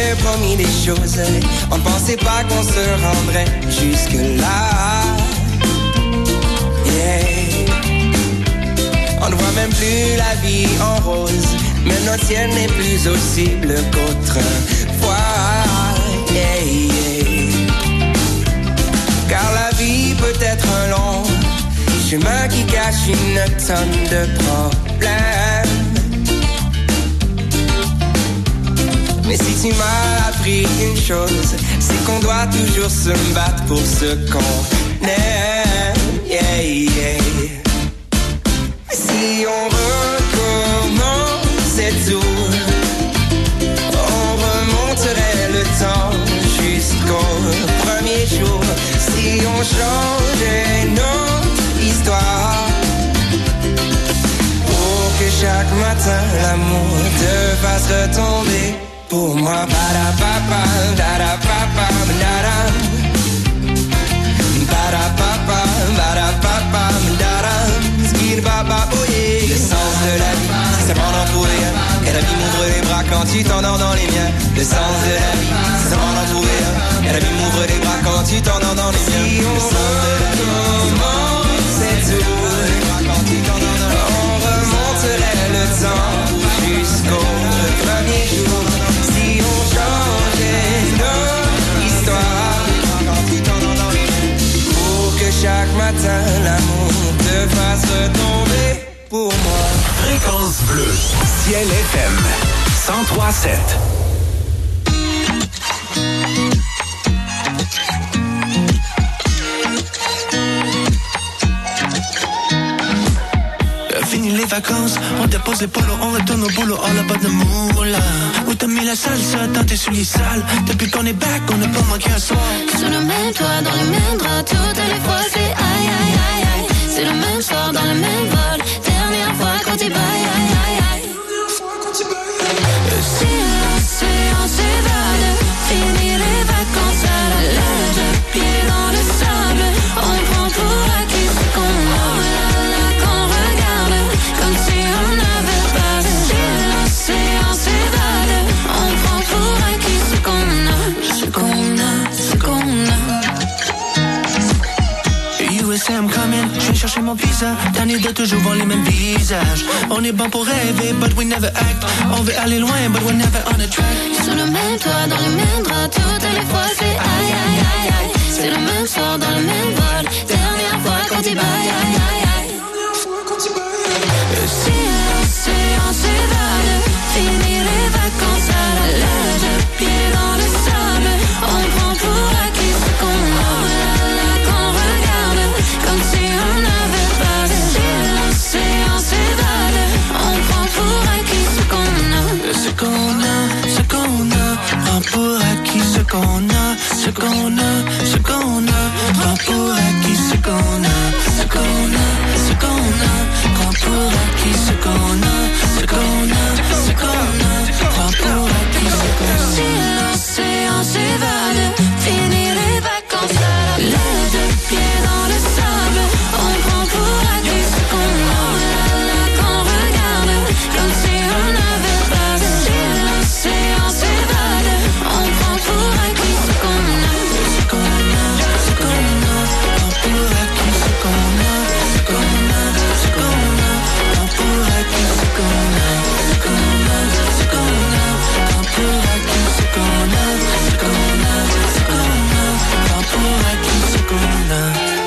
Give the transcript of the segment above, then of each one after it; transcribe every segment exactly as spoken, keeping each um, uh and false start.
s'était promis des choses. On ne pensait pas qu'on se rendrait jusque-là. Yeah. On ne voit même plus la vie en rose, mais notre ciel n'est plus aussi bleu qu'autrefois. Yeah, yeah. Car la vie peut être un long chemin qui cache une tonne de problèmes. Mais si tu m'as appris une chose, c'est qu'on doit toujours se battre pour ce qu'on aime. Yeah, yeah. Si on recommençait tout, on remonterait le temps jusqu'au premier jour. Si on changeait notre histoire, pour que chaque matin l'amour te fasse retomber. Pour moi, ba-da-pa-pa, da-da-pa-pa, da-da. Ba-da-pa-pa, ba-da-pa-pa, da-da. Skid-ba-ba, oh yeah. Le sens de la vie, c'est seulement d'en trouver un. Et la vie m'ouvre les bras quand tu t'endors dans les miens. Le sens de la vie, c'est seulement d'en trouver un. Et la vie m'ouvre les bras quand tu t'endors dans les miens. Le sens de la vie, c'est tout. On remonterait le temps jusqu'au premier jour. Si on changeait notre histoire, pour que chaque matin l'amour te fasse retomber pour moi. Fréquence bleue, Ciel F M, cent trois sept. Fini les vacances, on dépose les polos, on retourne au boulot, all about the moula. Où t'as mis la salsa dans tes souliers sales? Depuis qu'on est back, on n'a pas manqué un soir. Sous le même toit, dans les mêmes draps, toutes les fois c'est aïe aïe aïe aïe. C'est le même soir, dans le même vol, dernière fois quand tu bailles aïe aïe aïe. Si l'océan s'évade, fini les vacances à la plage, pieds dans le sable, on prend pour acquis ce qu'on a. Comme si on n'avait pas de ciel, l'océan s'évade. On prend pour acquis ce qu'on a, ce qu'on a, ce qu'on a. U S A I'm coming, je vais chercher mon visa. Tanné de toujours voir les mêmes visages. On est bon pour rêver, but we never act. On veut aller loin, but we're never on a track. Sous le même toit, dans les mêmes draps, toutes les fois c'est aïe aïe aïe aïe. C'est le même soir, dans le même vol, dernière fois quand tu bailles aïe aïe aïe. Si l'océan s'évade, fini les vacances à la plage, pieds dans le sable, on prend pour acquis ce qu'on a. Qu'on regarde, comme si on n'avait pas de ciel, l'océan s'évade, on prend pour acquis ce qu'on a. Ce qu'on a, ce qu'on a, prend pour acquis ce qu'on a. Ce qu'on a, ce qu'on a, prend pour acquis ce qu'on a. Ce qu'on a, ce qu'on a, prend pour acquis ce qu'on a. Ce qu'on a, ce qu'on a, prend pour acquis ce qu'on a. Si l'océan s'évade, fini les vacances à la plage, pieds dans le sable, on prend pour acquis ce qu'on a. Qu'on regarde, comme si on n'avait pas de ciel, l'océan s'évade, on prend pour acquis ce qu'on a. Ce qu'on a, ce qu'on a, prend pour acquis ce qu'on a. Ce qu'on a, ce qu'on a, prend pour acquis ce qu'on a. Ce qu'on a, ce qu'on a, prend pour acquis ce qu'on a. Ce qu'on a, ce qu'on a, prend pour acquis ce qu'on a.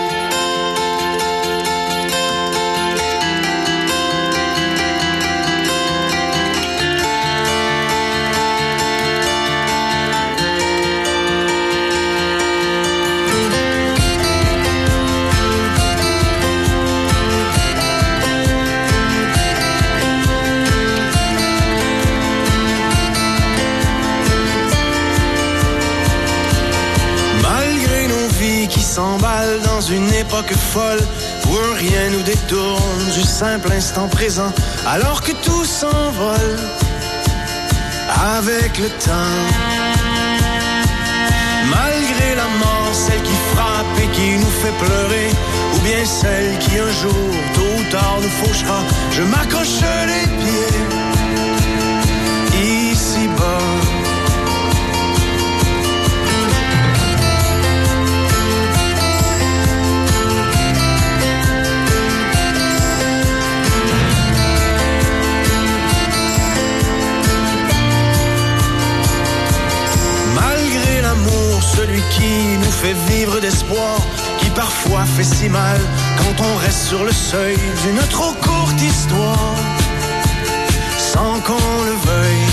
S'emballe dans une époque folle où un rien nous détourne du simple instant présent, alors que tout s'envole avec le temps. Malgré la mort, celle qui frappe et qui nous fait pleurer, ou bien celle qui un jour, tôt ou tard, nous fauchera, je m'accroche les pieds ici-bas. fait si mal quand on reste sur le seuil d'une trop courte histoire, sans qu'on le veuille.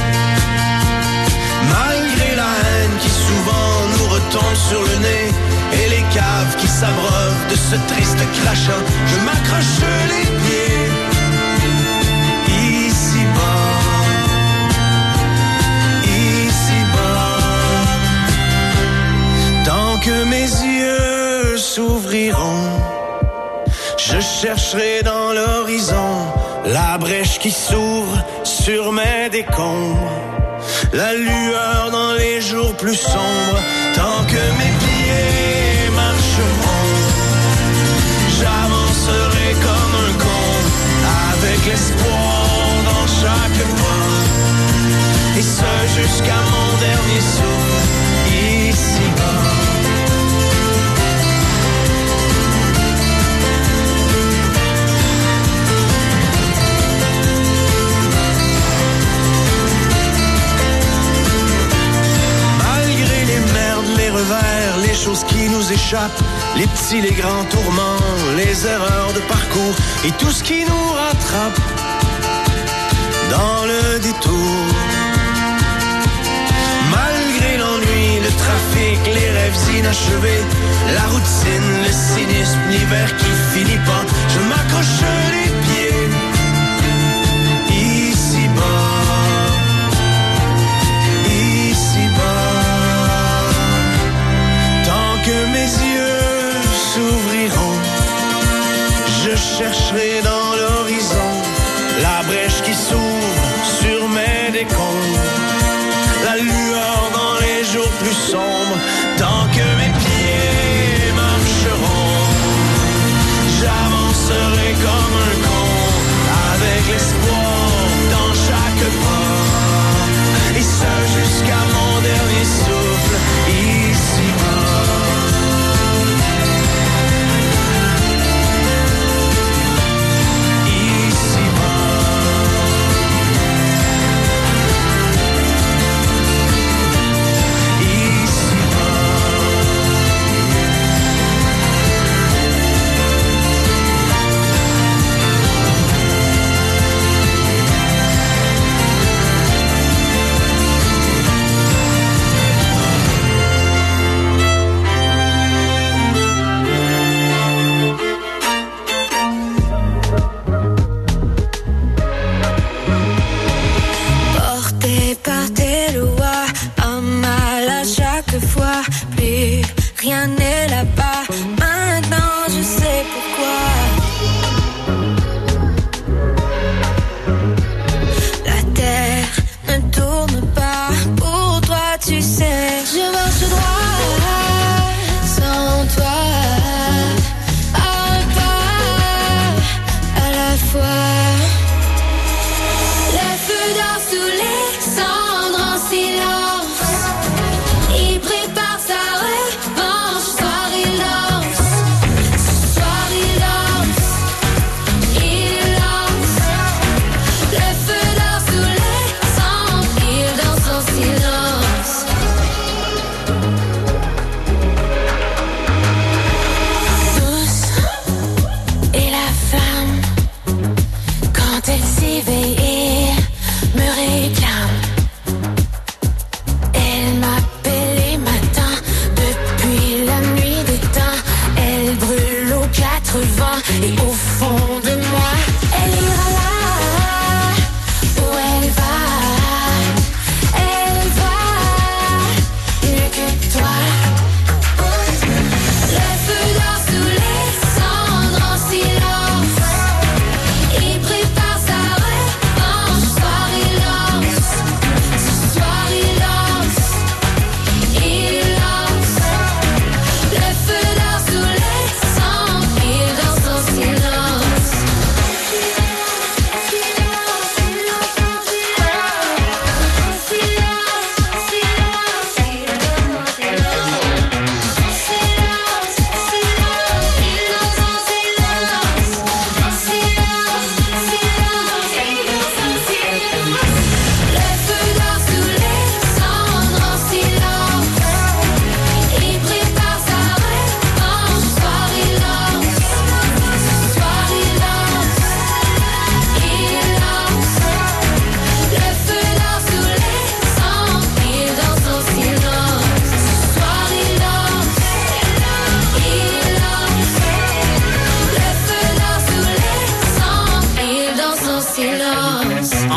Malgré la haine qui souvent nous retombe sur le nez et les caves qui s'abreuvent de ce triste crachat, je m'accroche les pieds ici-bas, ici-bas. Tant que mes yeux s'ouvriront, je chercherai dans l'horizon la brèche qui s'ouvre sur mes décombres, la lueur dans les jours plus sombres. Tant que mes pieds marcheront, j'avancerai comme un con, avec l'espoir dans chaque pas, et ce jusqu'à mon dernier souffle ici-bas. Les revers, les choses qui nous échappent, les petits, les grands tourments, les erreurs de parcours et tout ce qui nous rattrape dans le détour. Malgré l'ennui, le trafic, les rêves inachevés, la routine, le cynisme, l'hiver qui finit pas, je m'accroche les pieds ici-bas, ici-bas. Que mes yeux s'ouvriront, je chercherai dans l'horizon la brèche qui s'ouvre sur mes décombres, la lueur dans les jours plus sombres. Tant que mes pieds marcheront, j'avancerai comme un con, avec l'espoir dans chaque pas, et ce jusqu'à mon dernier souffle ici-bas. Rien n'est là-bas, maintenant je sais pourquoi. La terre ne tourne pas, pour toi tu sais. Je marche droit, sans toi, un pas à la fois. Les feux d'or sous les cendres en silence, il prépare sa revanche. Soir il danse, soir il danse, il lance le feu d'or sous les cendres, il danse en silence. Douce est la flamme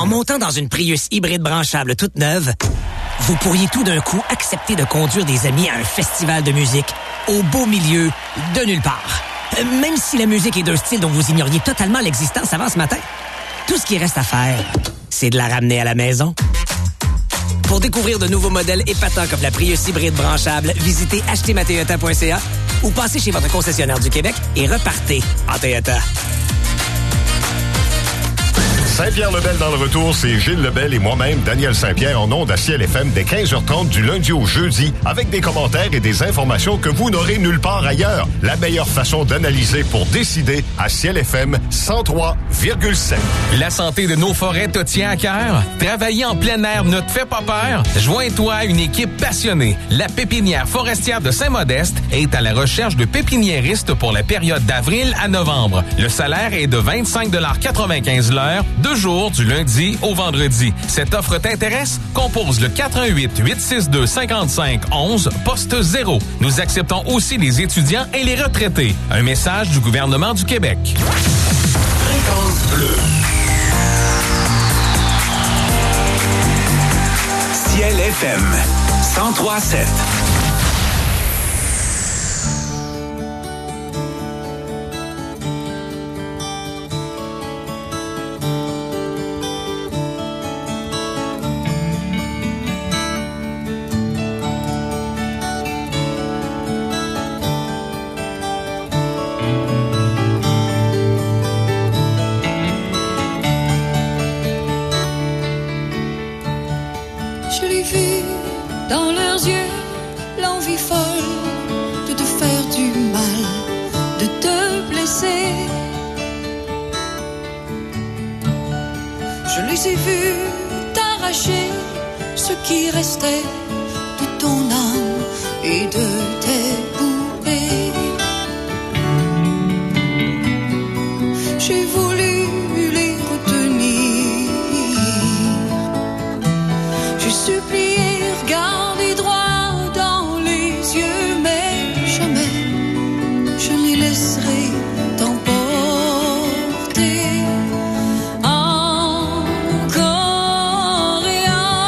En montant dans une Prius hybride branchable toute neuve, vous pourriez tout d'un coup accepter de conduire des amis à un festival de musique au beau milieu de nulle part. Euh, Même si la musique est d'un style dont vous ignoriez totalement l'existence avant ce matin. Tout ce qui reste à faire, c'est de la ramener à la maison. Pour découvrir de nouveaux modèles épatants comme la Prius hybride branchable, visitez acheter ma toyota point c a ou passez chez votre concessionnaire du Québec et repartez en Toyota. Saint-Pierre-Lebel dans le retour, c'est Gilles Lebel et moi-même, Daniel Saint-Pierre, en ondes à Ciel F M dès quinze heures trente du lundi au jeudi, avec des commentaires et des informations que vous n'aurez nulle part ailleurs. La meilleure façon d'analyser pour décider à Ciel F M cent trois virgule sept. La santé de nos forêts te tient à cœur? Travailler en plein air ne te fait pas peur? Joins-toi à une équipe passionnée. La Pépinière forestière de Saint-Modeste est à la recherche de pépiniéristes pour la période d'avril à novembre. Le salaire est de vingt-cinq dollars quatre-vingt-quinze l'heure, deux jours du lundi au vendredi. Cette offre t'intéresse? Compose le quatre un huit, huit six deux, cinq cinq un un, poste zéro. Nous acceptons aussi les étudiants et les retraités. Un message du gouvernement du Québec. Fréquence bleue. Ciel F M cent trois sept. Je l'ai vu dans leurs yeux, l'envie folle de te faire du mal, de te blesser. Je les ai vus t'arracher ce qui restait de ton âme et de tes poupées. J'ai voulu les retenir, j'ai supplié, regardé droit dans les yeux, mais jamais je ne les laisserai t'emporter. Encore et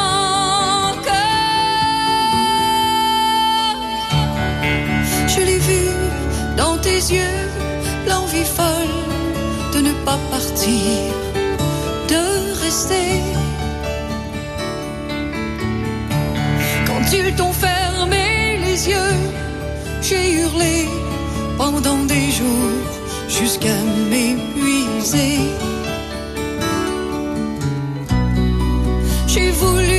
encore, je l'ai vu dans tes yeux, l'envie folle de ne pas partir, de rester. Quand ils t'ont fermé les yeux, j'ai hurlé pendant des jours jusqu'à m'épuiser. J'ai voulu